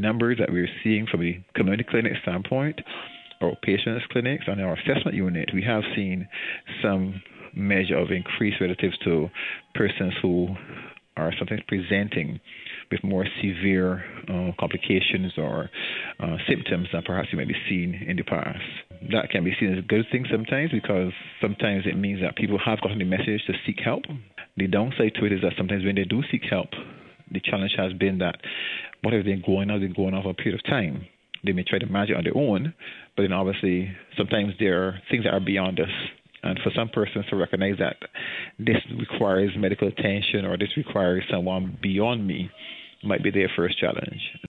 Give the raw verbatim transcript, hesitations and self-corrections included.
numbers that we're seeing from the community clinic standpoint, our patients' clinics, and our assessment unit, we have seen some measure of increase relative to persons who are sometimes presenting with more severe uh, complications or uh, symptoms than perhaps you might be seen in the past. That can be seen as a good thing sometimes, because sometimes it means that people have gotten the message to seek help. The downside to it is that sometimes when they do seek help, the challenge has been that whatever they're going on, they're going on for a period of time. They may try to manage it on their own, but then obviously sometimes there are things that are beyond us. And for some persons to recognize that this requires medical attention or this requires someone beyond me might be their first challenge.